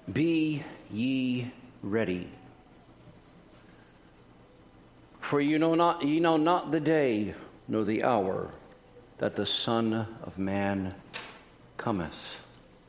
Be ye ready. For ye know not the day nor the hour that the Son of Man cometh.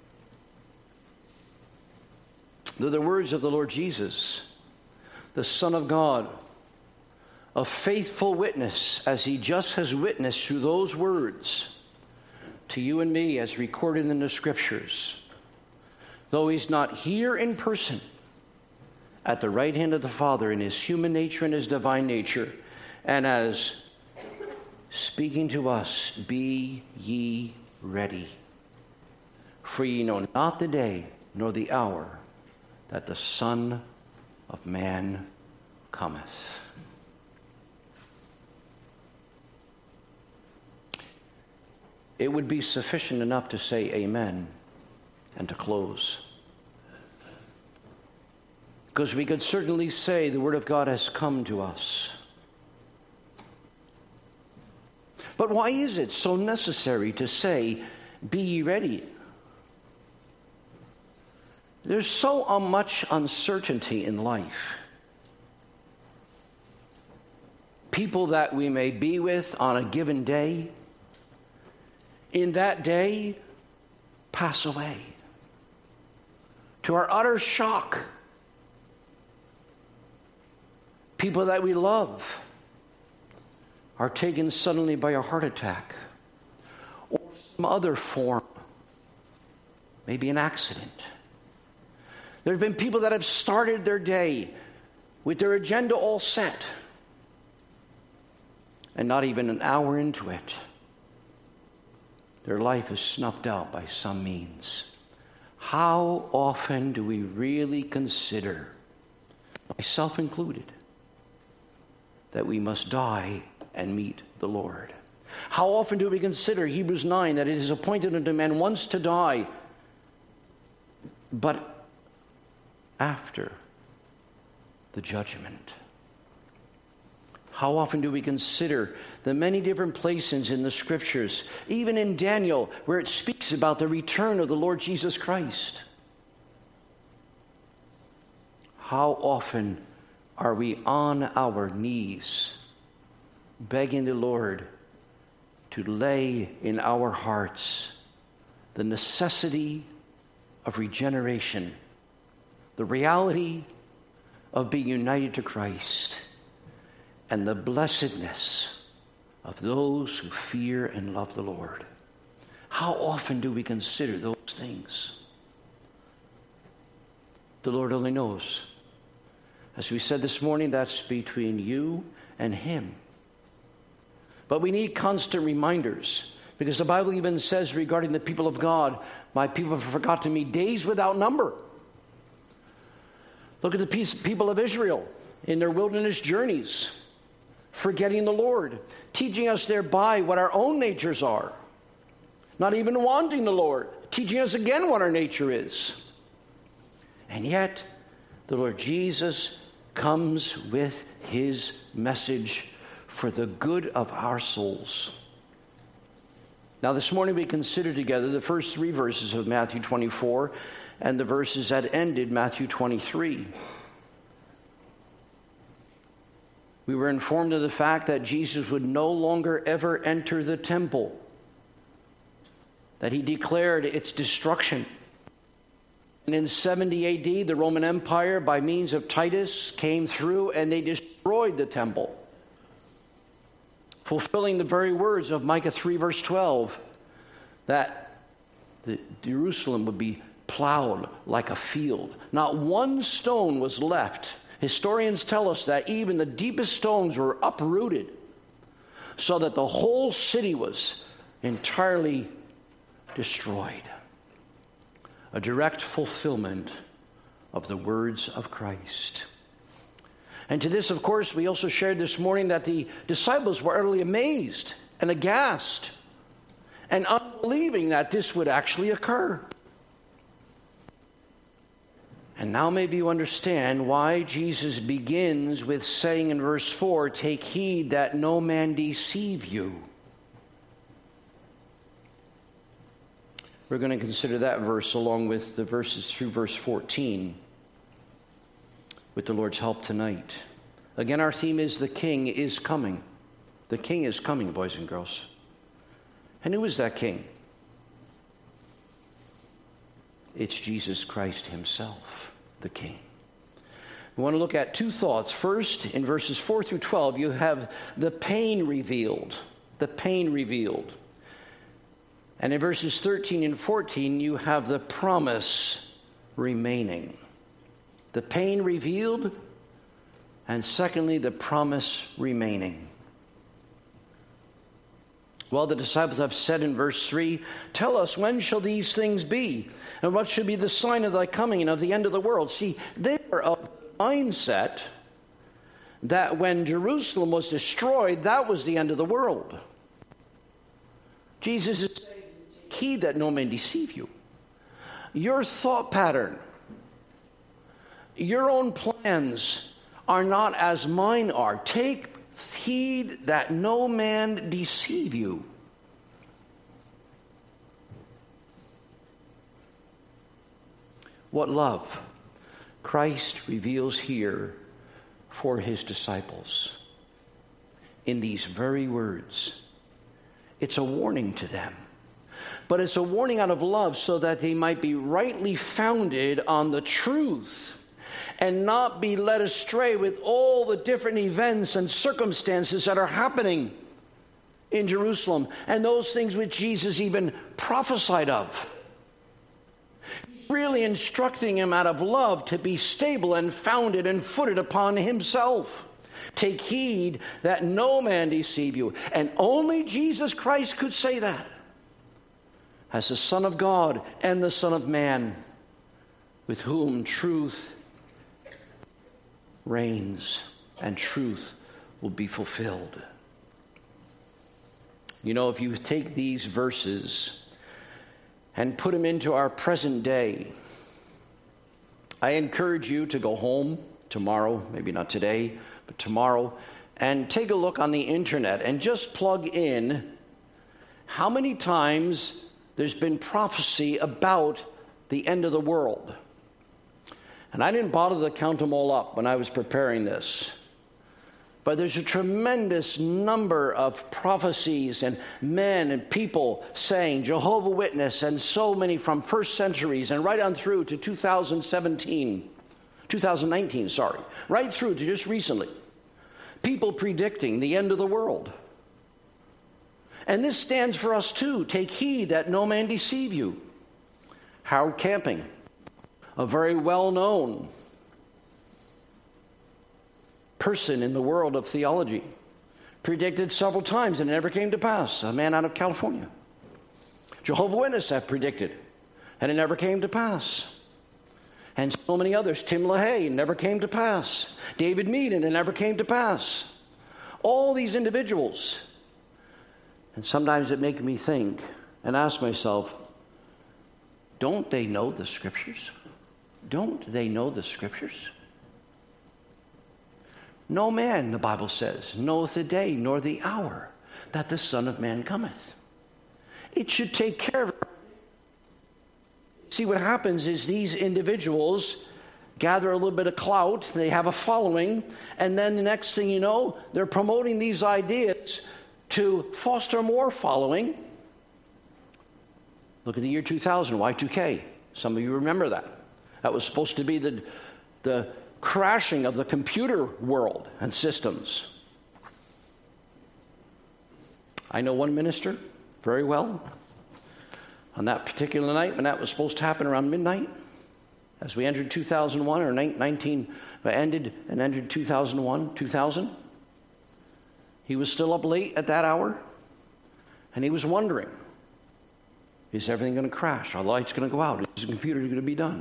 They're the words of the Lord Jesus, the Son of God, a faithful witness, as he just has witnessed through those words to you and me as recorded in the Scriptures. Though he's not here in person, at the right hand of the Father in his human nature and his divine nature, and as speaking to us, be ye ready. For ye know not the day nor the hour that the Son of Man cometh. It would be sufficient enough to say amen and to close. Because we could certainly say the Word of God has come to us. But why is it so necessary to say, be ye ready? There's so much uncertainty in life. People that we may be with on a given day, in that day, pass away. To our utter shock, people that we love are taken suddenly by a heart attack or some other form, maybe an accident. There have been people that have started their day with their agenda all set, and not even an hour into it, their life is snuffed out by some means. How often do we really consider, myself included, that we must die and meet the Lord? How often do we consider Hebrews 9 that it is appointed unto man once to die, but after the judgment? How often do we consider the many different places in the Scriptures, even in Daniel, where it speaks about the return of the Lord Jesus Christ? How often are we on our knees begging the Lord to lay in our hearts the necessity of regeneration, the reality of being united to Christ, and the blessedness of those who fear and love the Lord? How often do we consider those things? The Lord only knows. As we said this morning, that's between you and Him. But we need constant reminders, because the Bible even says regarding the people of God, my people have forgotten me days without number. Look at the people of Israel in their wilderness journeys, forgetting the Lord, teaching us thereby what our own natures are, not even wanting the Lord, teaching us again what our nature is. And yet, the Lord Jesus comes with His message for the good of our souls. Now, this morning we consider together the first 3 verses of Matthew 24 and the verses that ended Matthew 23. We were informed of the fact that Jesus would no longer ever enter the temple, that He declared its destruction. And in 70 AD, the Roman Empire, by means of Titus, came through and they destroyed the temple, fulfilling the very words of Micah 3 verse 12, that Jerusalem would be plowed like a field. Not one stone was left. Historians tell us that even the deepest stones were uprooted, so that the whole city was entirely destroyed. A direct fulfillment of the words of Christ. And to this, of course, we also shared this morning that the disciples were utterly amazed and aghast and unbelieving that this would actually occur. And now maybe you understand why Jesus begins with saying in verse 4, "Take heed that no man deceive you." We're going to consider that verse along with the verses through verse 14 with the Lord's help tonight. Again, our theme is the King is coming. The King is coming, boys and girls. And who is that King? It's Jesus Christ himself, the King. We want to look at two thoughts. First, in verses 4 through 12, you have the pain revealed. The pain revealed. And in verses 13 and 14, you have the promise remaining. The pain revealed, and secondly, the promise remaining. Well, the disciples have said in verse 3, "Tell us, when shall these things be? And what should be the sign of thy coming and of the end of the world?" See, they were of the mindset that when Jerusalem was destroyed, that was the end of the world. Jesus is saying, "Take heed that no man deceive you." Your thought pattern, your own plans are not as mine are. Take heed that no man deceive you. What love Christ reveals here for his disciples in these very words. It's a warning to them, but it's a warning out of love so that they might be rightly founded on the truth and not be led astray with all the different events and circumstances that are happening in Jerusalem and those things which Jesus even prophesied of. He's really instructing him out of love to be stable and founded and footed upon himself. Take heed that no man deceive you. And only Jesus Christ could say that as the Son of God and the Son of Man, with whom truth reigns and truth will be fulfilled. You know, if you take these verses and put them into our present day, I encourage you to go home tomorrow, maybe not today, but tomorrow, and take a look on the internet and just plug in how many times there's been prophecy about the end of the world. And I didn't bother to count them all up when I was preparing this. But there's a tremendous number of prophecies and men and people saying, Jehovah's Witness, and so many from first centuries and right on through to 2019, right through to just recently. People predicting the end of the world. And this stands for us too. Take heed that no man deceive you. Harold Camping, a very well-known person in the world of theology, predicted several times and it never came to pass. A man out of California. Jehovah's Witnesses have predicted and it never came to pass. And so many others. Tim LaHaye, never came to pass. David Mead, and it never came to pass. All these individuals. And sometimes it makes me think and ask myself, don't they know the Scriptures? Don't they know the Scriptures? No man, the Bible says, knoweth the day nor the hour that the Son of Man cometh. It should take care of it. See, what happens is these individuals gather a little bit of clout, they have a following, and then the next thing you know, they're promoting these ideas to foster more following. Look at the year 2000, Y2K. Some of you remember that. That was supposed to be the crashing of the computer world and systems. I know one minister very well. On that particular night, when that was supposed to happen around midnight, as we entered 2001, or 19, ended and entered 2000, he was still up late at that hour, and he was wondering, is everything going to crash? Are the lights going to go out? Is the computer going to be done?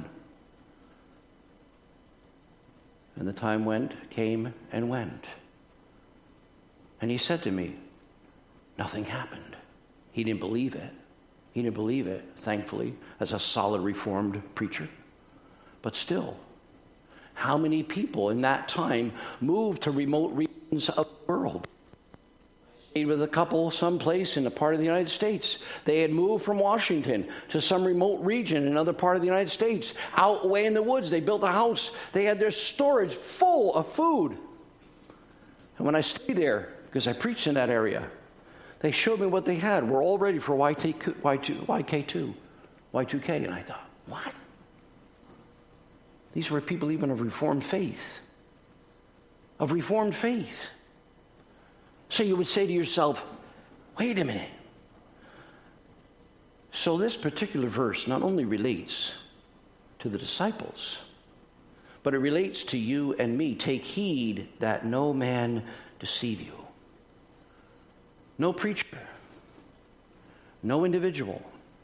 And the time came and went. And he said to me, nothing happened. He didn't believe it. He didn't believe it, thankfully, as a solid Reformed preacher. But still, how many people in that time moved to remote regions of the world? stayed with a couple someplace in a part of the United States. They had moved from Washington to some remote region in another part of the United States. Out way in the woods, they built a house. They had their storage full of food. And when I stayed there, because I preached in that area, they showed me what they had. We're all ready for Y2K. And I thought, what? These were people even of Reformed faith. Of Reformed faith. So you would say to yourself, wait a minute. So this particular verse not only relates to the disciples, but it relates to you and me. Take heed that no man deceive you. No preacher. No individual.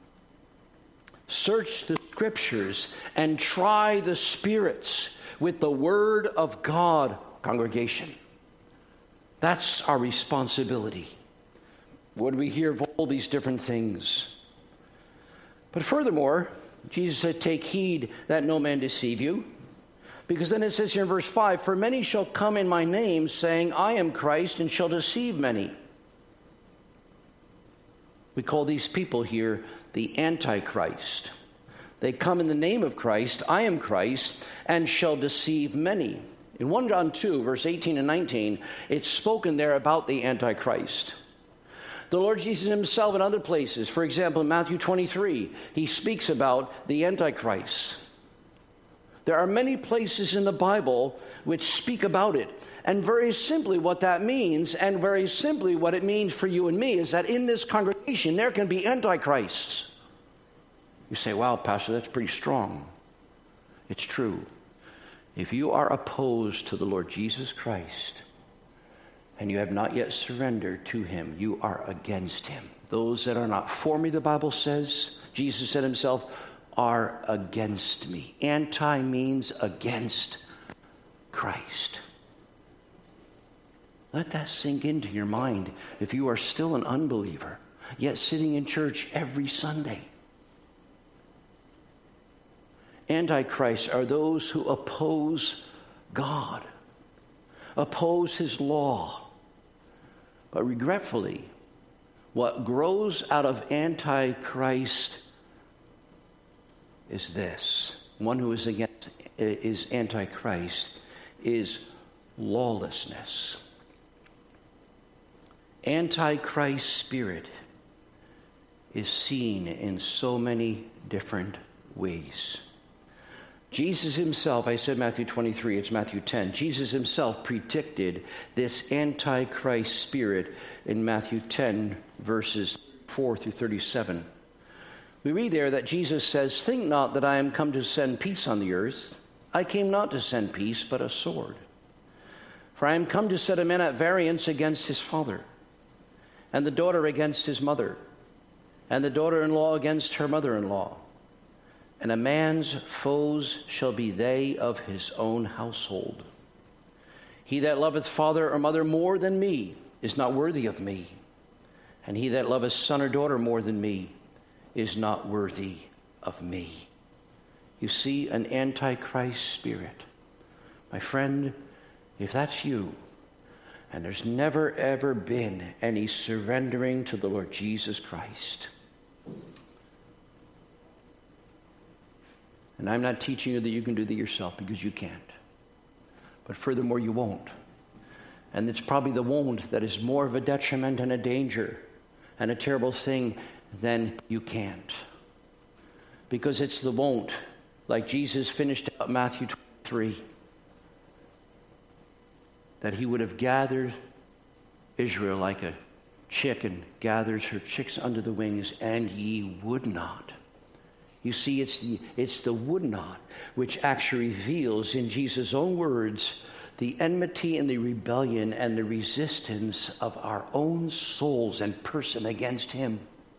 Search the scriptures and try the spirits with the word of God, congregation. That's our responsibility. When we hear of all these different things. But furthermore, Jesus said, take heed that no man deceive you. Because then it says here in verse 5, for many shall come in my name, saying, I am Christ, and shall deceive many. We call these people here the Antichrist. They come in the name of Christ, I am Christ, and shall deceive many. In 1 John 2, verse 18 and 19, it's spoken there about the Antichrist. The Lord Jesus himself in other places, for example, in Matthew 23, he speaks about the Antichrist. There are many places in the Bible which speak about it. And very simply what that means, and very simply what it means for you and me, is that in this congregation there can be antichrists. You say, wow, Pastor, that's pretty strong. It's true. If you are opposed to the Lord Jesus Christ, and you have not yet surrendered to him, you are against him. Those that are not for me, the Bible says, Jesus said himself, are against me. Anti means against Christ. Let that sink into your mind if you are still an unbeliever, yet sitting in church every Sunday. Antichrists are those who oppose God, oppose his law. But regretfully, what grows out of Antichrist is this. One who is Antichrist is lawlessness. Antichrist spirit is seen in so many different ways. Jesus himself, I said Matthew 23, it's Matthew 10. Jesus himself predicted this Antichrist spirit in Matthew 10, verses 4 through 37. We read there that Jesus says, think not that I am come to send peace on the earth. I came not to send peace, but a sword. For I am come to set a man at variance against his father, and the daughter against his mother, and the daughter-in-law against her mother-in-law. And a man's foes shall be they of his own household. He that loveth father or mother more than me is not worthy of me. And he that loveth son or daughter more than me is not worthy of me. You see, an Antichrist spirit. My friend, if that's you, and there's never ever been any surrendering to the Lord Jesus Christ, and I'm not teaching you that you can do that yourself, because you can't. But furthermore, you won't. And it's probably the won't that is more of a detriment and a danger and a terrible thing than you can't. Because it's the won't, like Jesus finished out Matthew 23, that he would have gathered Israel like a chicken gathers her chicks under the wings, and ye would not. You see, it's the would not which actually reveals in Jesus' own words the enmity and the rebellion and the resistance of our own souls and person against him.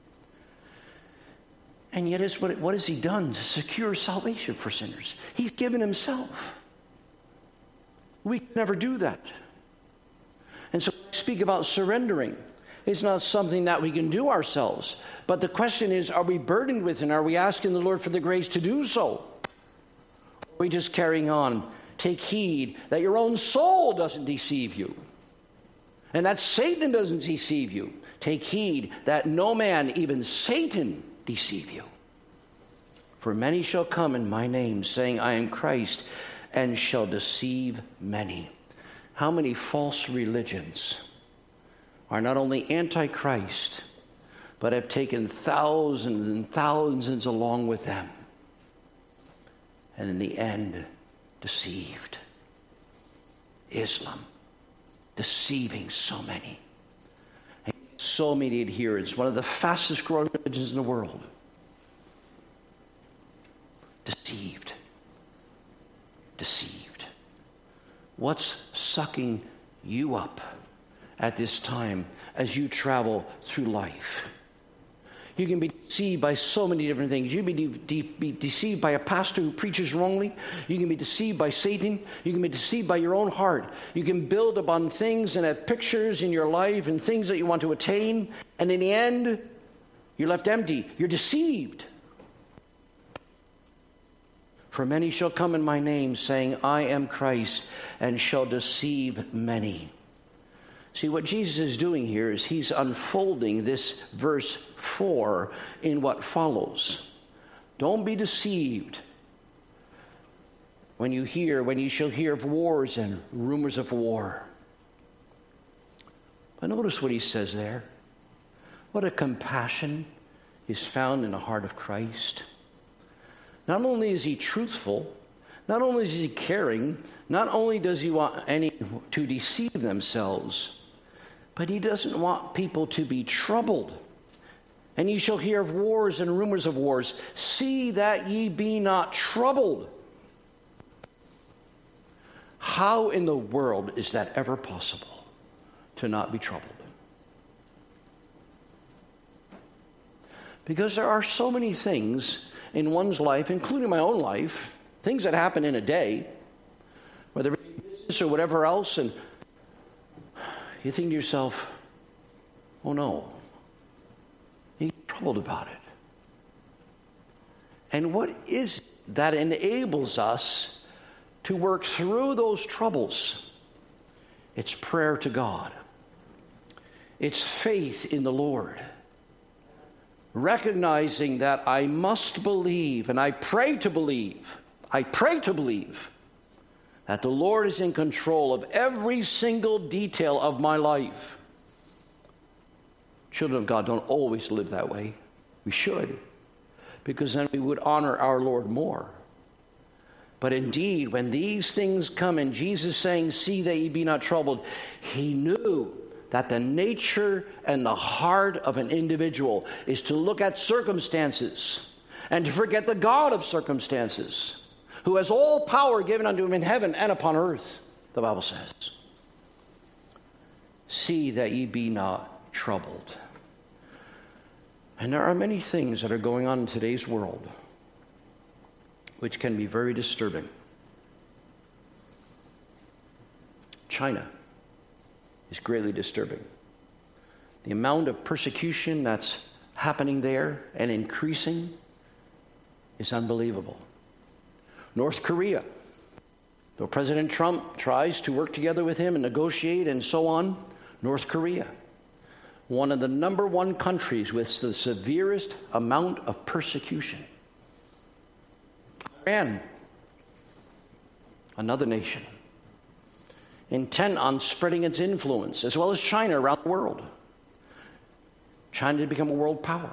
And yet, what has he done to secure salvation for sinners? He's given himself. We can never do that. And so I speak about surrendering. It's not something that we can do ourselves. But the question is, are we burdened with it? And are we asking the Lord for the grace to do so? Or are we just carrying on? Take heed that your own soul doesn't deceive you. and that Satan doesn't deceive you. Take heed that no man, even Satan, deceive you. For many shall come in my name, saying, I am Christ, and shall deceive many. How many false religions are not only antichrist, but have taken thousands and thousands along with them, and in the end, deceived. Islam, deceiving so many. And so many adherents, one of the fastest growing religions in the world. Deceived. Deceived. What's sucking you up at this time as you travel through life? You can be deceived by so many different things. You can be deceived by a pastor who preaches wrongly. You can be deceived by Satan. You can be deceived by your own heart. You can build upon things and have pictures in your life and things that you want to attain. And in the end, you're left empty. You're deceived. For many shall come in my name, saying, I am Christ, and shall deceive many. See, what Jesus is doing here is he's unfolding this verse 4 in what follows. Don't be deceived when you shall hear of wars and rumors of war. But notice what he says there. What a compassion is found in the heart of Christ. Not only is he truthful, not only is he caring, not only does he want any to deceive themselves, but he doesn't want people to be troubled. And ye shall hear of wars and rumors of wars. See that ye be not troubled. How in the world is that ever possible, to not be troubled? Because there are so many things in one's life, including my own life, things that happen in a day, whether it's business or whatever else, and you think to yourself, oh no, you get troubled about it. And what is that enables us to work through those troubles? It's prayer to God. It's faith in the Lord. Recognizing that I must believe, and I pray to believe that the Lord is in control of every single detail of my life. Children of God don't always live that way. We should, because then we would honor our Lord more. But indeed, when these things come, and Jesus saying, see that ye be not troubled, he knew that the nature and the heart of an individual is to look at circumstances and to forget the God of circumstances, who has all power given unto him in heaven and upon earth, the Bible says. See that ye be not troubled. And there are many things that are going on in today's world which can be very disturbing. China is greatly disturbing. The amount of persecution that's happening there and increasing is unbelievable. North Korea, though President Trump tries to work together with him and negotiate and so on, North Korea, one of the number one countries with the severest amount of persecution. Iran, another nation, intent on spreading its influence, as well as China around the world. China to become a world power.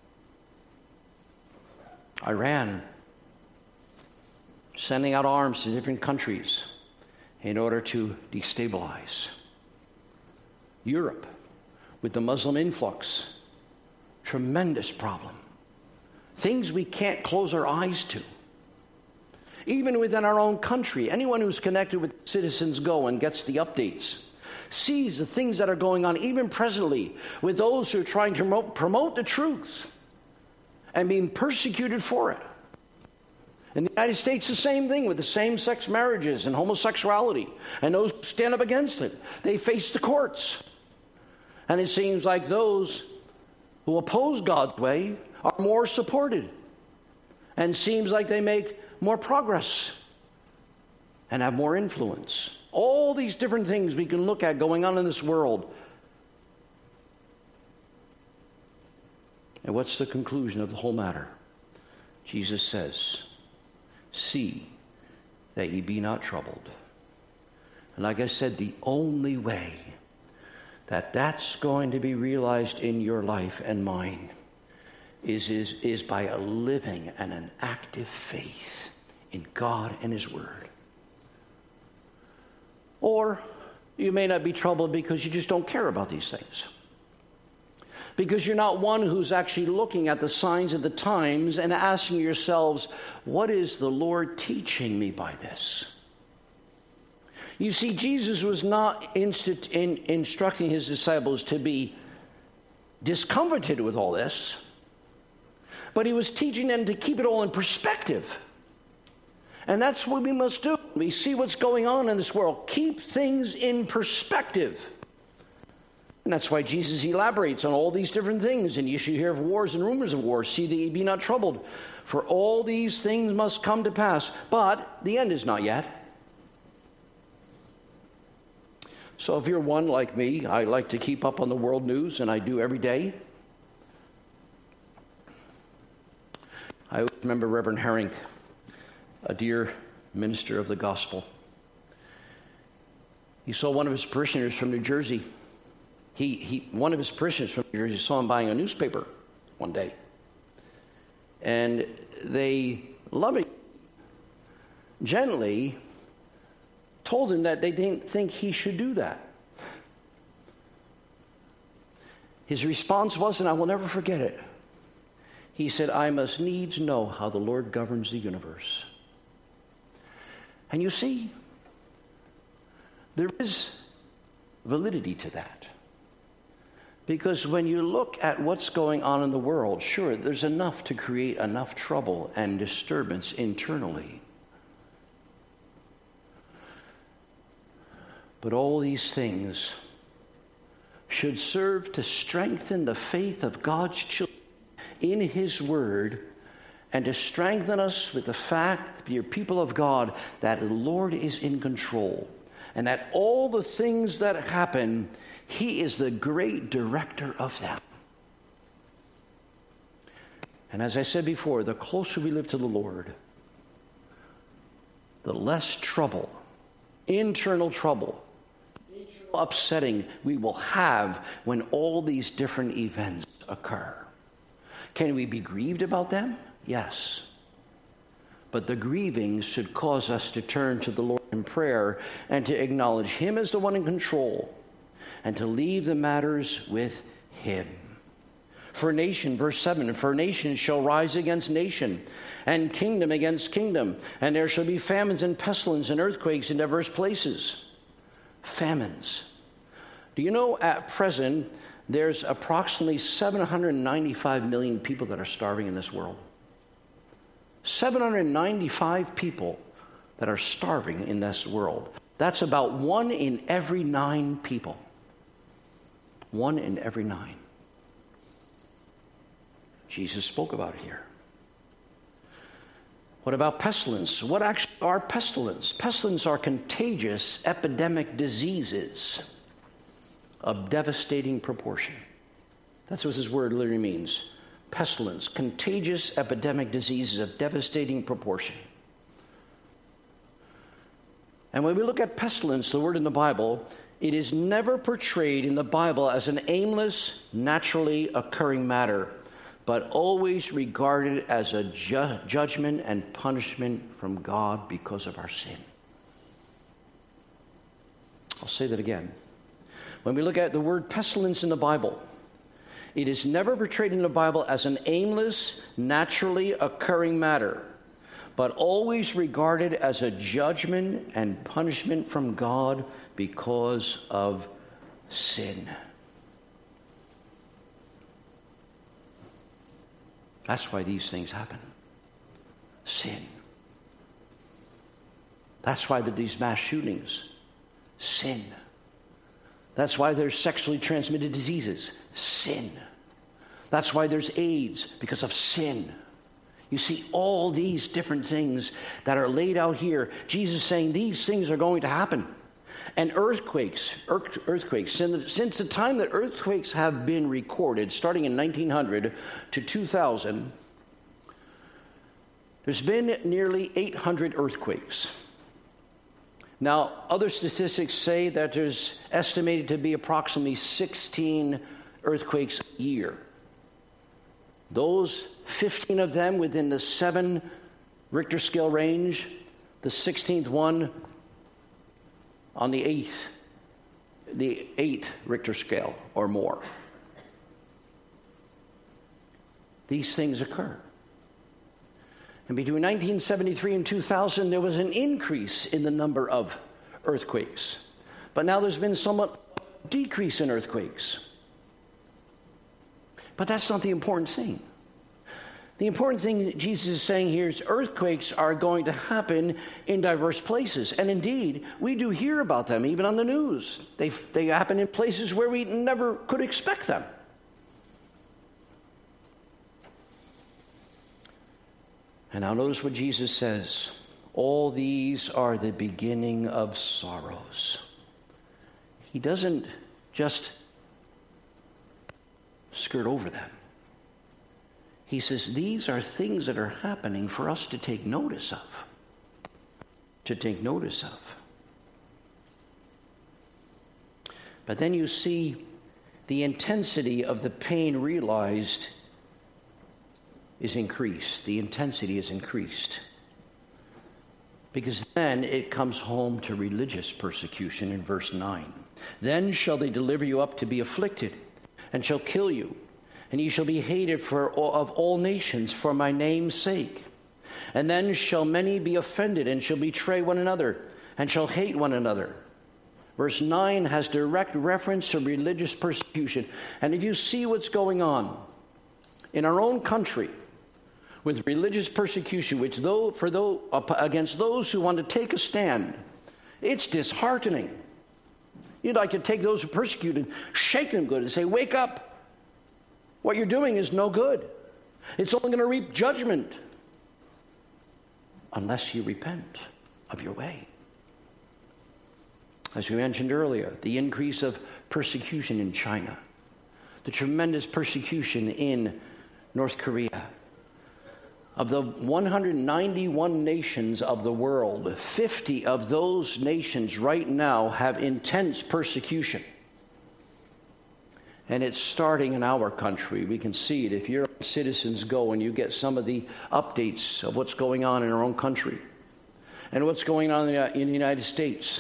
Iran, sending out arms to different countries in order to destabilize. Europe, with the Muslim influx, tremendous problem. Things we can't close our eyes to. Even within our own country, anyone who's connected with Citizens Go and gets the updates sees the things that are going on even presently with those who are trying to promote the truth and being persecuted for it. In the United States, the same thing with the same-sex marriages and homosexuality. And those who stand up against it, they face the courts. And it seems like those who oppose God's way are more supported. And seems like they make more progress and have more influence. All these different things we can look at going on in this world. And what's the conclusion of the whole matter? Jesus says, see that ye be not troubled. And like I said, the only way that that's going to be realized in your life and mine is by a living and an active faith in God and His Word. Or you may not be troubled because you just don't care about these things. Because you're not one who's actually looking at the signs of the times and asking yourselves, what is the Lord teaching me by this? You see, Jesus was not instructing His disciples to be discomforted with all this, but He was teaching them to keep it all in perspective. And that's what we must do. We see what's going on in this world. Keep things in perspective. And that's why Jesus elaborates on all these different things. And you should hear of wars and rumors of wars. See that ye be not troubled. For all these things must come to pass. But the end is not yet. So if you're one like me, I like to keep up on the world news, and I do every day. I remember Reverend Herring, a dear minister of the gospel. He saw one of his parishioners from New Jersey. One of his parishioners from New Jersey saw him buying a newspaper one day. And they lovingly, gently told him that they didn't think he should do that. His response was, and I will never forget it, he said, I must needs know how the Lord governs the universe. And you see, there is validity to that. Because when you look at what's going on in the world, sure, there's enough to create enough trouble and disturbance internally. But all these things should serve to strengthen the faith of God's children in His Word, and to strengthen us with the fact, you're people of God, that the Lord is in control, and that all the things that happen, He is the great director of them. And as I said before, the closer we live to the Lord, the less trouble, internal upsetting we will have when all these different events occur. Can we be grieved about them? Yes. But the grieving should cause us to turn to the Lord in prayer and to acknowledge Him as the one in control and to leave the matters with Him. For nation, verse 7, for nation shall rise against nation, and kingdom against kingdom, and there shall be famines and pestilence and earthquakes in diverse places. Famines. Do you know at present there's approximately 795 million people that are starving in this world? 795 people that are starving in this world. That's about 1 in every 9 people. 1 in every 9. Jesus spoke about it here. What about pestilence? What actually are pestilence? Pestilence are contagious epidemic diseases of devastating proportion. That's what this word literally means. Pestilence, contagious epidemic diseases of devastating proportion. And when we look at pestilence, the word in the Bible, it is never portrayed in the Bible as an aimless, naturally occurring matter, but always regarded as a judgment and punishment from God because of our sin. I'll say that again. When we look at the word pestilence in the Bible, it is never portrayed in the Bible as an aimless, naturally occurring matter, but always regarded as a judgment and punishment from God because of sin. That's why these things happen. Sin. That's why there are these mass shootings. Sin. That's why there's sexually transmitted diseases. Sin. That's why there's AIDS, because of sin. You see all these different things that are laid out here. Jesus saying these things are going to happen. And earthquakes, since the time that earthquakes have been recorded, starting in 1900 to 2000, there's been nearly 800 earthquakes. Now, other statistics say that there's estimated to be approximately 16 earthquakes a year. Those 15 of them within the 7 Richter scale range, the 16th one on the 8 Richter scale or more. These things occur. And between 1973 and 2000, there was an increase in the number of earthquakes. But now there's been somewhat decrease in earthquakes. But that's not the important thing. The important thing that Jesus is saying here is earthquakes are going to happen in diverse places. And indeed, we do hear about them, even on the news. They happen in places where we never could expect them. And now notice what Jesus says. All these are the beginning of sorrows. He doesn't just skirt over them. He says these are things that are happening for us to take notice of. To take notice of. But then you see the intensity of the pain realized is increased. The intensity is increased. Because then it comes home to religious persecution in verse 9. Then shall they deliver you up to be afflicted, and shall kill you, and ye shall be hated of all nations for my name's sake. And then shall many be offended, and shall betray one another, and shall hate one another. Verse 9 has direct reference to religious persecution. And if you see what's going on in our own country, with religious persecution, against those who want to take a stand, it's disheartening. You'd like to take those who persecute and shake them good and say, wake up. What you're doing is no good. It's only going to reap judgment unless you repent of your way. As we mentioned earlier, the increase of persecution in China, the tremendous persecution in North Korea. Of the 191 nations of the world, 50 of those nations right now have intense persecution. And it's starting in our country. We can see it. If your citizens go and you get some of the updates of what's going on in our own country and what's going on in the United States,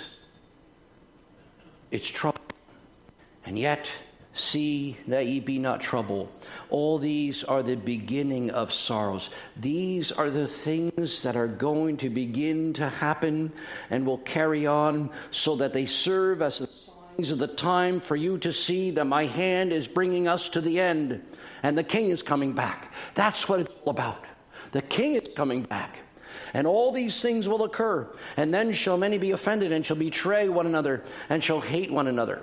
it's trouble. And yet, see that ye be not troubled. All these are the beginning of sorrows. These are the things that are going to begin to happen and will carry on so that they serve as the signs of the time for you to see that my hand is bringing us to the end and the King is coming back. That's what it's all about. The King is coming back. And all these things will occur. And then shall many be offended and shall betray one another and shall hate one another.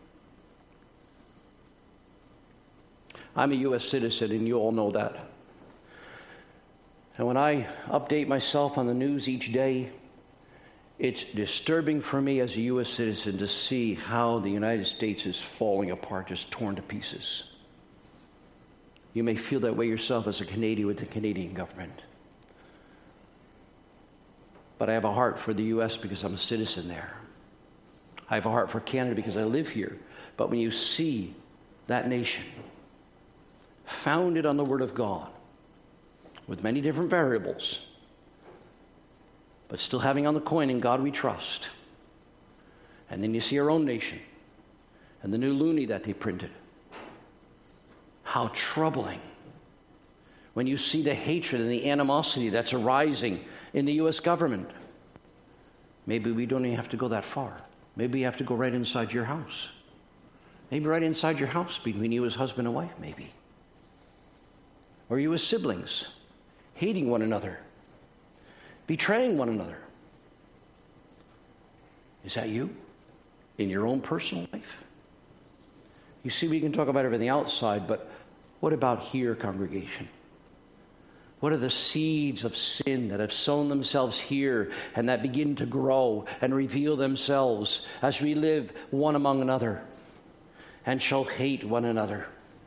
I'm a U.S. citizen, and you all know that. And when I update myself on the news each day, it's disturbing for me as a U.S. citizen to see how the United States is falling apart, just torn to pieces. You may feel that way yourself as a Canadian with the Canadian government. But I have a heart for the U.S. because I'm a citizen there. I have a heart for Canada because I live here. But when you see that nation founded on the Word of God, with many different variables, but still having on the coin, in God we trust. And then you see our own nation, and the new loonie that they printed. How troubling when you see the hatred and the animosity that's arising in the U.S. government. Maybe we don't even have to go that far. Maybe you have to go right inside your house. Maybe right inside your house between you as husband and wife, maybe. Or you as siblings, hating one another, betraying one another. Is that you in your own personal life? You see, we can talk about everything outside, but what about here, congregation? What are the seeds of sin that have sown themselves here and that begin to grow and reveal themselves as we live one among another and shall hate one another?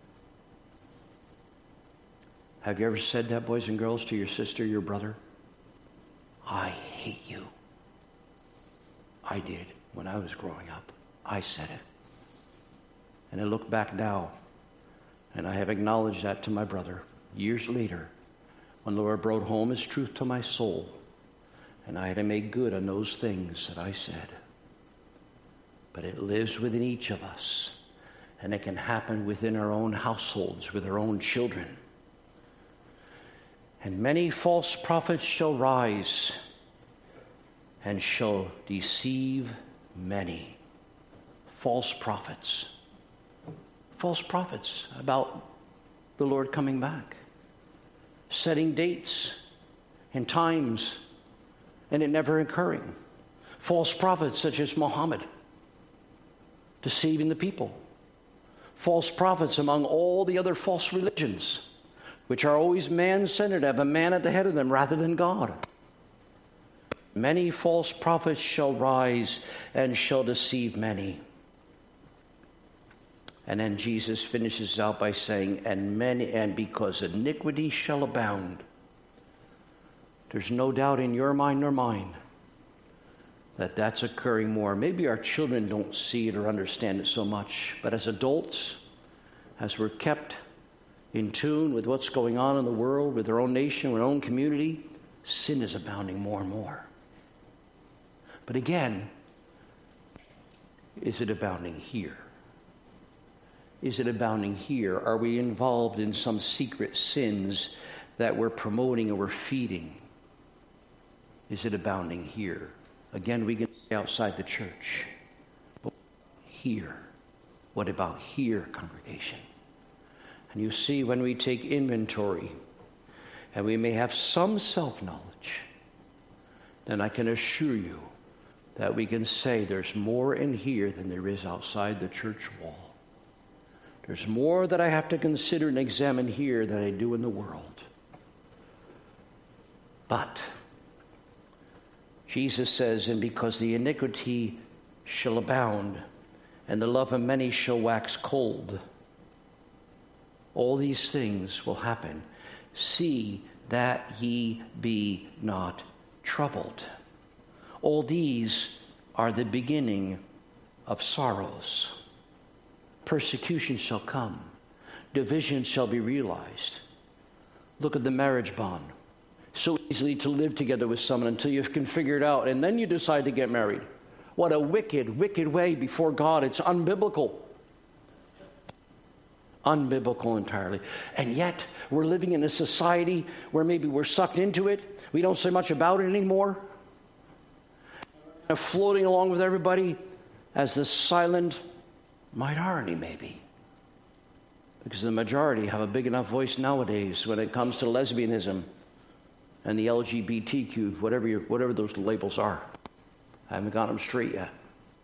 Have you ever said that, boys and girls, to your sister, your brother? I hate you. I did when I was growing up. I said it. And I look back now, and I have acknowledged that to my brother years later, when the Lord brought home his truth to my soul, and I had to make good on those things that I said. But it lives within each of us, and it can happen within our own households, with our own children. And many false prophets shall rise and shall deceive many. False prophets. False prophets about the Lord coming back. Setting dates and times and it never occurring. False prophets such as Muhammad, deceiving the people. False prophets among all the other false religions, which are always man-centered, have a man at the head of them rather than God. Many false prophets shall rise and shall deceive many. And then Jesus finishes out by saying, and because iniquity shall abound. There's no doubt in your mind nor mine that that's occurring more. Maybe our children don't see it or understand it so much, but as adults, as we're kept in tune with what's going on in the world, with our own nation, with our own community, sin is abounding more and more. But again, is it abounding here? Is it abounding here? Are we involved in some secret sins that we're promoting or we're feeding? Is it abounding here? Again, we can stay outside the church. But here, what about here, congregation? And you see, when we take inventory, and we may have some self-knowledge, then I can assure you that we can say there's more in here than there is outside the church wall. There's more that I have to consider and examine here than I do in the world. But Jesus says, and because the iniquity shall abound, and the love of many shall wax cold, all these things will happen. See that ye be not troubled. All these are the beginning of sorrows. Persecution shall come. Division shall be realized. Look at the marriage bond. So easily to live together with someone until you can figure it out, and then you decide to get married. What a wicked, wicked way before God. It's unbiblical. Unbiblical entirely. And yet, we're living in a society where maybe we're sucked into it. We don't say much about it anymore. Floating along with everybody as the silent minority, maybe. Because the majority have a big enough voice nowadays when it comes to lesbianism and the LGBTQ, whatever those labels are. I haven't got them straight yet.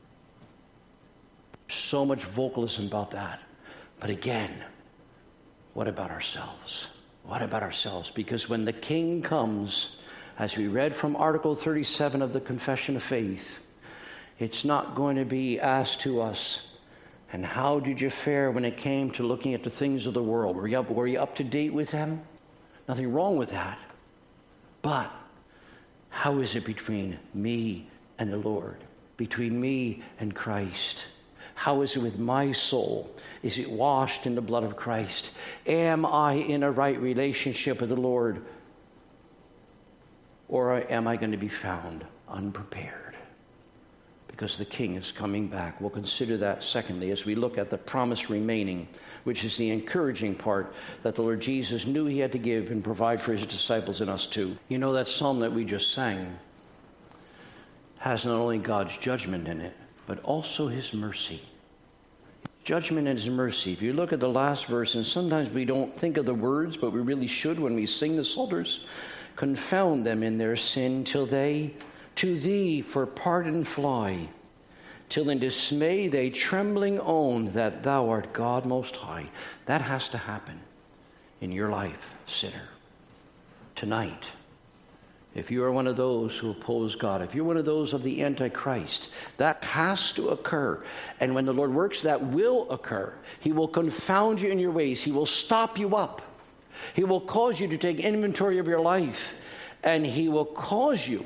So much vocalism about that. But again, what about ourselves? What about ourselves? Because when the King comes, as we read from Article 37 of the Confession of Faith, it's not going to be asked to us, and how did you fare when it came to looking at the things of the world? Were you up to date with them? Nothing wrong with that. But how is it between me and the Lord? Between me and Christ? How is it with my soul? Is it washed in the blood of Christ? Am I in a right relationship with the Lord? Or am I going to be found unprepared? Because the King is coming back. We'll consider that secondly as we look at the promise remaining, which is the encouraging part that the Lord Jesus knew he had to give and provide for his disciples and us too. You know, that psalm that we just sang has not only God's judgment in it, but also his mercy. Judgment and his mercy. If you look at the last verse, and sometimes we don't think of the words, but we really should when we sing the Psalters, confound them in their sin till they to thee for pardon fly, till in dismay they trembling own that thou art God most high. That has to happen in your life, sinner. tonight, if you are one of those who oppose God, if you're one of those of the Antichrist, that has to occur. And when the Lord works, that will occur. He will confound you in your ways. He will stop you up. He will cause you to take inventory of your life. And he will cause you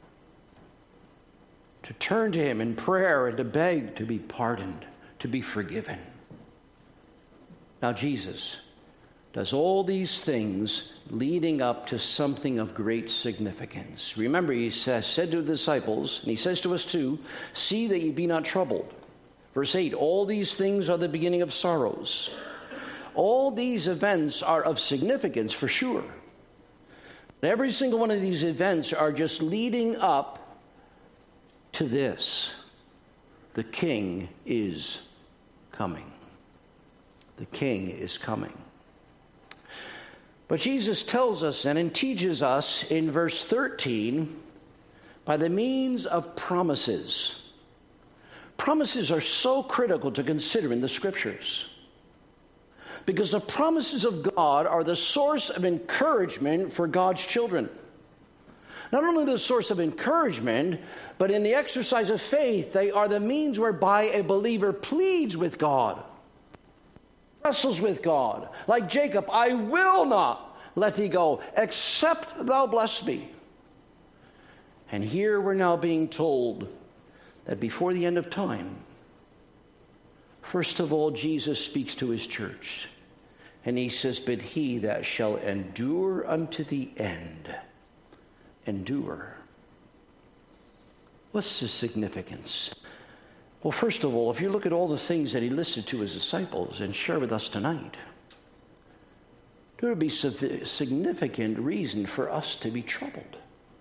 to turn to him in prayer and to beg to be pardoned, to be forgiven. Now Jesus does all these things leading up to something of great significance. Remember, he said to the disciples, and he says to us too, see that ye be not troubled. Verse 8, all these things are the beginning of sorrows. All these events are of significance for sure. Every single one of these events are just leading up to this. The King is coming. The King is coming. But Jesus tells us and teaches us in verse 13 by the means of promises. Promises are so critical to consider in the Scriptures, because the promises of God are the source of encouragement for God's children. Not only the source of encouragement, but in the exercise of faith, they are the means whereby a believer pleads with God, wrestles with God. Like Jacob, I will not let thee go, except thou bless me. And here we're now being told that before the end of time, first of all, Jesus speaks to his church. And he says, but he that shall endure unto the end, endure. What's the significance? Well, first of all, if you look at all the things that he listed to his disciples and share with us tonight, there would be significant reason for us to be troubled.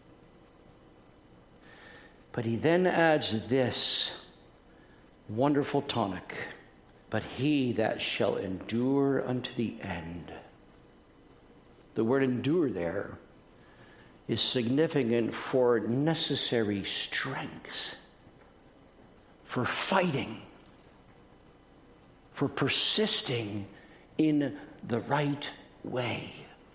But he then adds this wonderful tonic, but he that shall endure unto the end. The word endure there is significant for necessary strength, for fighting, for persisting in the right way.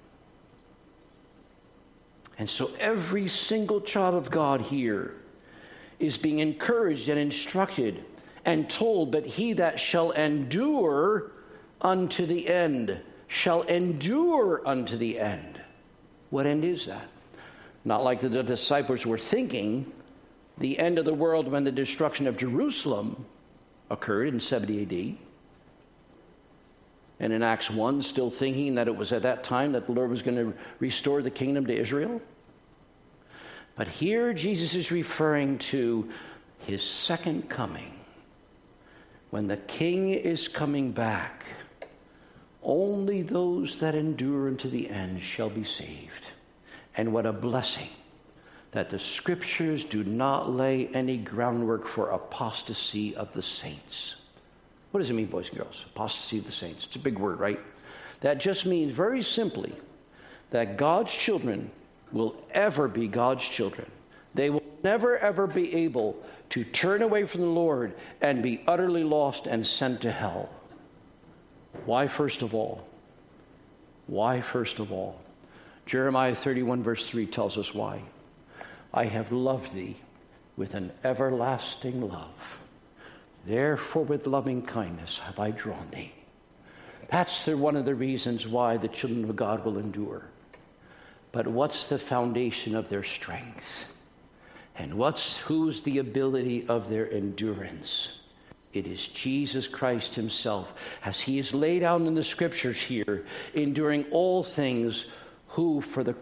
And so every single child of God here is being encouraged and instructed and told, but he that shall endure unto the end, shall endure unto the end. What end is that? Not like the disciples were thinking, the end of the world when the destruction of Jerusalem occurred in 70 AD. And in Acts 1, still thinking that it was at that time that the Lord was going to restore the kingdom to Israel. But here Jesus is referring to his second coming. When the King is coming back, only those that endure unto the end shall be saved. And what a blessing that the Scriptures do not lay any groundwork for apostasy of the saints. What does it mean, boys and girls? Apostasy of the saints. It's a big word, right? That just means very simply that God's children will ever be God's children. They will never, ever be able to turn away from the Lord and be utterly lost and sent to hell. Why, first of all? Why, first of all? Jeremiah 31 verse 3 tells us why. I have loved thee with an everlasting love. Therefore with loving kindness have I drawn thee. That's one of the reasons why the children of God will endure. But what's the foundation of their strength? And who's the ability of their endurance? It is Jesus Christ himself, as he is laid out in the Scriptures here, enduring all things, who for the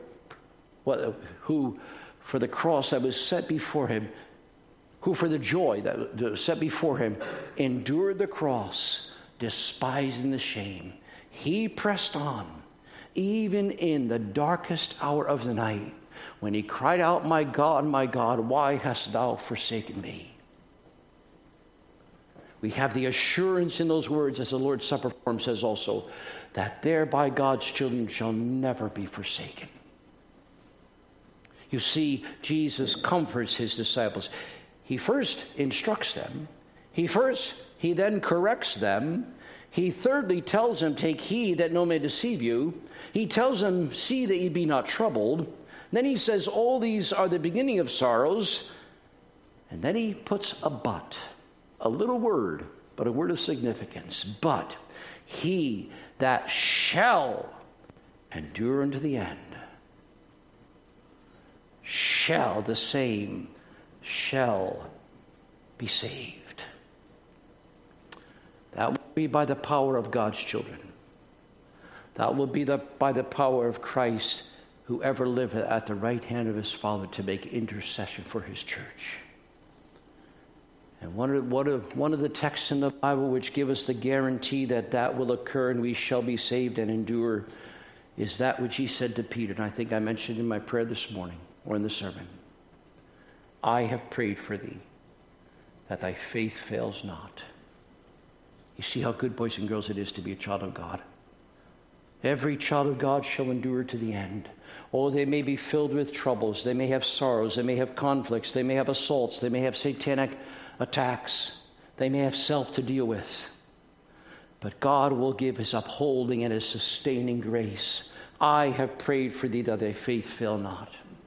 cross that was set before him, who for the joy that was set before him, endured the cross, despising the shame. He pressed on, even in the darkest hour of the night, when he cried out, my God, why hast thou forsaken me? We have the assurance in those words, as the Lord's Supper form says also, that thereby God's children shall never be forsaken. You see, Jesus comforts his disciples. He first instructs them. He then corrects them. He thirdly tells him, take heed that no man deceive you. He tells him, see that ye be not troubled. Then he says, all these are the beginning of sorrows. And then he puts a but, a little word, but a word of significance. But he that shall endure unto the end, the same shall be saved. That will be by the power of God's children. That will be by the power of Christ, who ever liveth at the right hand of his Father to make intercession for his church. And one of the texts in the Bible which give us the guarantee that will occur and we shall be saved and endure is that which he said to Peter, and I think I mentioned in my prayer this morning or in the sermon. I have prayed for thee, that thy faith fails not. You see how good, boys and girls, it is to be a child of God. Every child of God shall endure to the end. Oh, they may be filled with troubles. They may have sorrows. They may have conflicts. They may have assaults. They may have satanic attacks. They may have self to deal with. But God will give his upholding and his sustaining grace. I have prayed for thee that thy faith fail not.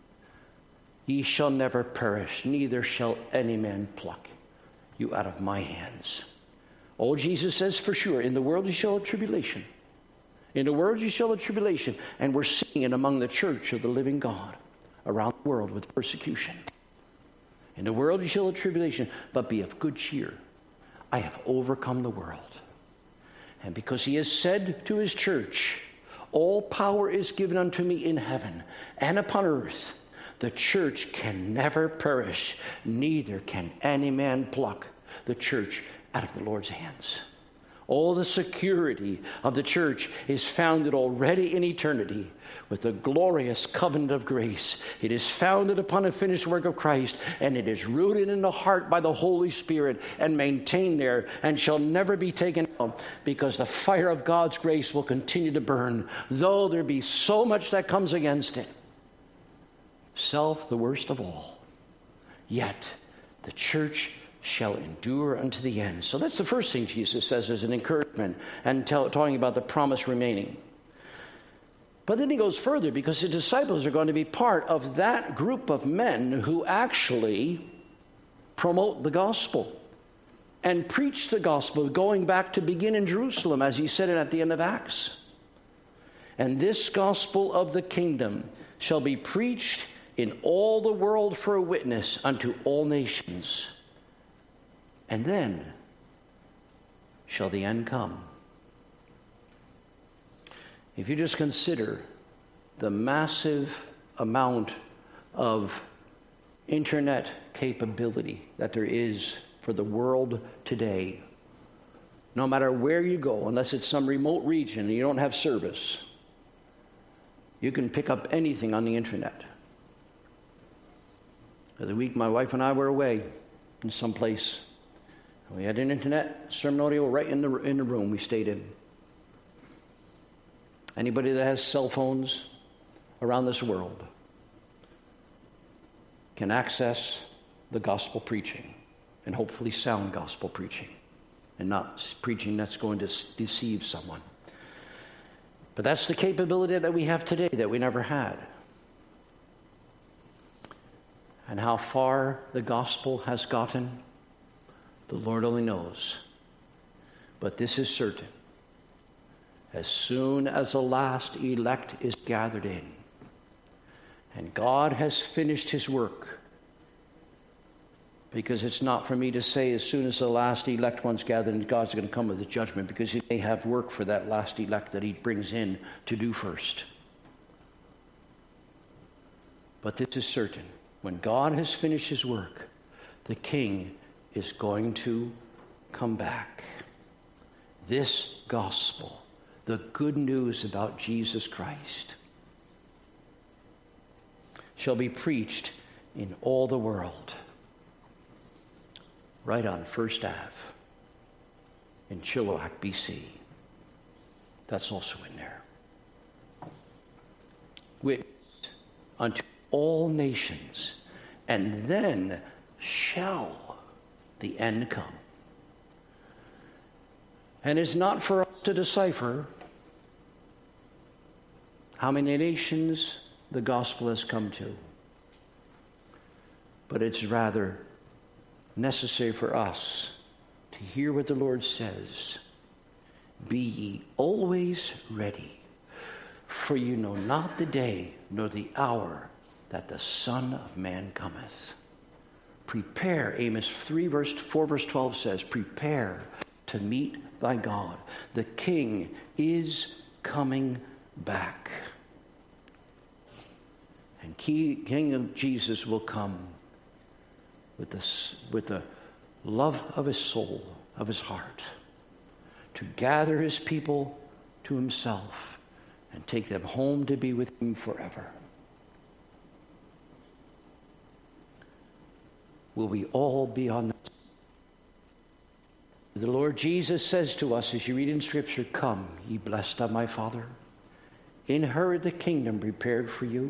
Ye shall never perish, neither shall any man pluck you out of my hands. Oh, Jesus says for sure, in the world you shall have tribulation. In the world you shall have tribulation. And we're seeing it among the church of the living God around the world with persecution. In the world you shall have tribulation, but be of good cheer. I have overcome the world. And because he has said to his church, all power is given unto me in heaven and upon earth, the church can never perish, neither can any man pluck the church out of the Lord's hands. All the security of the church is founded already in eternity with the glorious covenant of grace. It is founded upon the finished work of Christ, and it is rooted in the heart by the Holy Spirit and maintained there and shall never be taken out, because the fire of God's grace will continue to burn, though there be so much that comes against it. Self, the worst of all. Yet the church shall endure unto the end. So that's the first thing Jesus says as an encouragement and talking about the promise remaining. But then he goes further, because the disciples are going to be part of that group of men who actually promote the gospel and preach the gospel, going back to begin in Jerusalem, as he said it at the end of Acts. And this gospel of the kingdom shall be preached in all the world for a witness unto all nations. And then shall the end come. If you just consider the massive amount of internet capability that there is for the world today, no matter where you go, unless it's some remote region and you don't have service, you can pick up anything on the internet. The other week, my wife and I were away in some place. We had an internet sermon audio right in the room we stayed in. Anybody that has cell phones around this world can access the gospel preaching, and hopefully sound gospel preaching, and not preaching that's going to deceive someone. But that's the capability that we have today that we never had. And how far the gospel has gotten, the Lord only knows. But this is certain. As soon as the last elect is gathered in, and God has finished his work, because it's not for me to say as soon as the last elect one's gathered in, God's going to come with the judgment, because he may have work for that last elect that he brings in to do first. But this is certain. When God has finished his work, the King is going to come back. This gospel, the good news about Jesus Christ, shall be preached in all the world. Right on First Ave in Chilliwack, BC. That's also in there. Witness unto all nations, and then shall the end come. And it's not for us to decipher how many nations the gospel has come to, but it's rather necessary for us to hear what the Lord says. Be ye always ready, for you know not the day nor the hour that the Son of Man cometh. Prepare, Amos 4 verse 12 says, prepare to meet thy God. The King is coming back. And King of Jesus will come with the love of his soul, of his heart, to gather his people to himself and take them home to be with him forever. Will we all be on that? The Lord Jesus says to us, as you read in Scripture, come, ye blessed of my Father, inherit the kingdom prepared for you.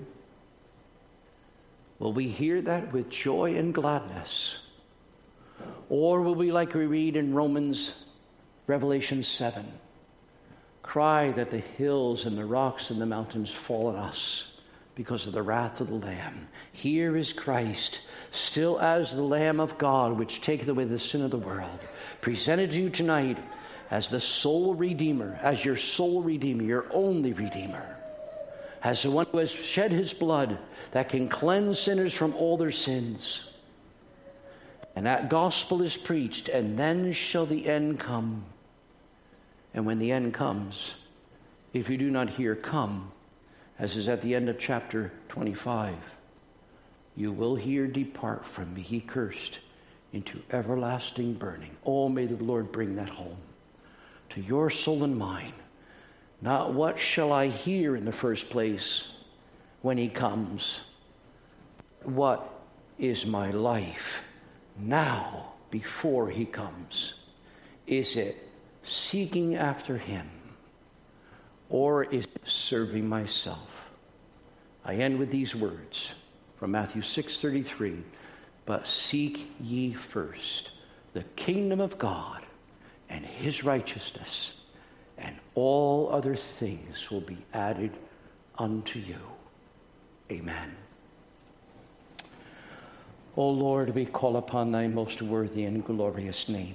Will we hear that with joy and gladness? Or will we, like we read in Revelation 7, cry that the hills and the rocks and the mountains fall on us because of the wrath of the Lamb? Here is Christ, still as the Lamb of God, which taketh away the sin of the world, presented to you tonight as the sole Redeemer, as your sole Redeemer, your only Redeemer, as the one who has shed his blood that can cleanse sinners from all their sins. And that gospel is preached, and then shall the end come. And when the end comes, if you do not hear come, as is at the end of chapter 25, you will hear, depart from me, ye cursed, into everlasting burning. Oh, may the Lord bring that home to your soul and mine. Not what shall I hear in the first place when he comes. What is my life now before he comes? Is it seeking after him, or is it serving myself? I end with these words from Matthew 6:33. But seek ye first the kingdom of God and his righteousness, and all other things will be added unto you. Amen. O Lord, we call upon thy most worthy and glorious name.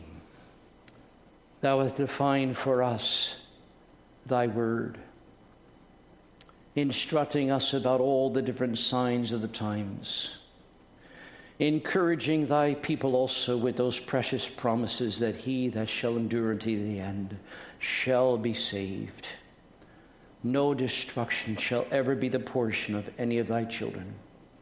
Thou hast defined for us thy word, instructing us about all the different signs of the times, encouraging thy people also with those precious promises that he that shall endure unto the end shall be saved. No destruction shall ever be the portion of any of thy children.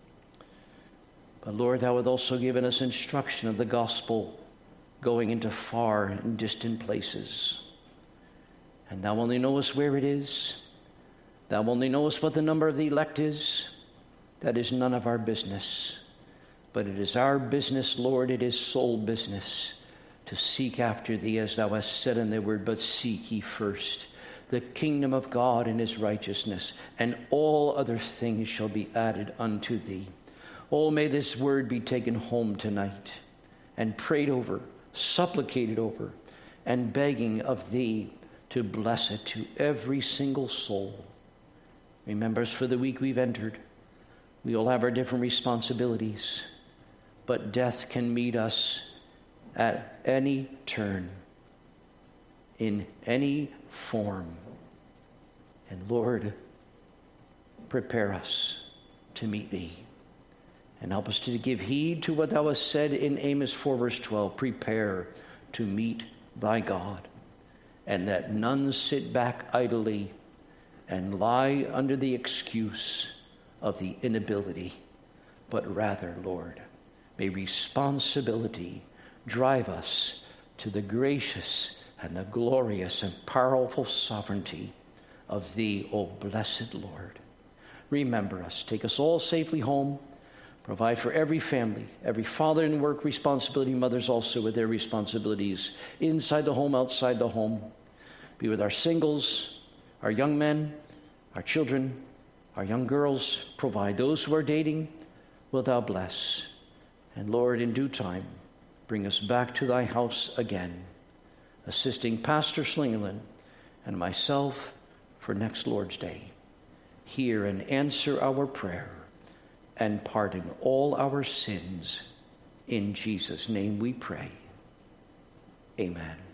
But Lord, thou hast also given us instruction of the gospel going into far and distant places. And thou only knowest where it is. Thou only knowest what the number of the elect is. That is none of our business. But it is our business, Lord, it is sole business to seek after thee, as thou hast said in thy word. But seek ye first the kingdom of God and his righteousness, and all other things shall be added unto thee. Oh, may this word be taken home tonight and prayed over, supplicated over, and begging of thee to bless it to every single soul. Remember us for the week we've entered. We all have our different responsibilities, but death can meet us at any turn, in any form. And Lord, prepare us to meet thee, and help us to give heed to what thou hast said in Amos 4 verse 12. Prepare to meet thy God, and that none sit back idly and lie under the excuse of the inability, but rather, Lord, may responsibility drive us to the gracious and the glorious and powerful sovereignty of thee, O blessed Lord. Remember us. Take us all safely home. Provide for every family, every father in work responsibility, mothers also with their responsibilities, inside the home, outside the home. Be with our singles, our young men, our children, our young girls. Provide those who are dating, wilt thou bless. And Lord, in due time, bring us back to thy house again, assisting Pastor Slingerland and myself for next Lord's Day. Hear and answer our prayer and pardon all our sins. In Jesus' name we pray. Amen.